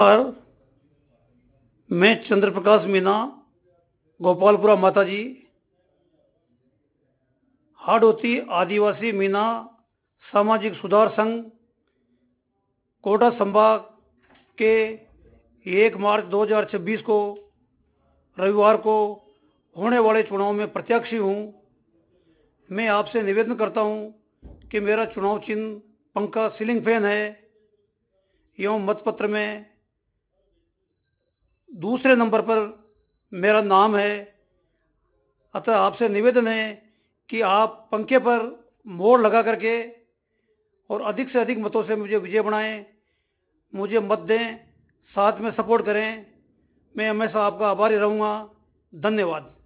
और मैं चंद्र प्रकाश मीना, गोपालपुरा माता जी, हाड़ौती आदिवासी मीना सामाजिक सुधार संघ, कोटा संभाग के 1 मार्च 2026 को रविवार को होने वाले चुनाव में प्रत्याशी हूं। मैं आपसे निवेदन करता हूं कि मेरा चुनाव चिन्ह पंखा सीलिंग फैन है एवं मतपत्र में दूसरे नंबर पर मेरा नाम है। अतः आपसे निवेदन है कि आप पंखे पर मोहर लगा करके और अधिक से अधिक मतों से मुझे विजय बनाएं, मुझे मत दें, साथ में सपोर्ट करें। मैं हमेशा आपका आभारी रहूँगा। धन्यवाद।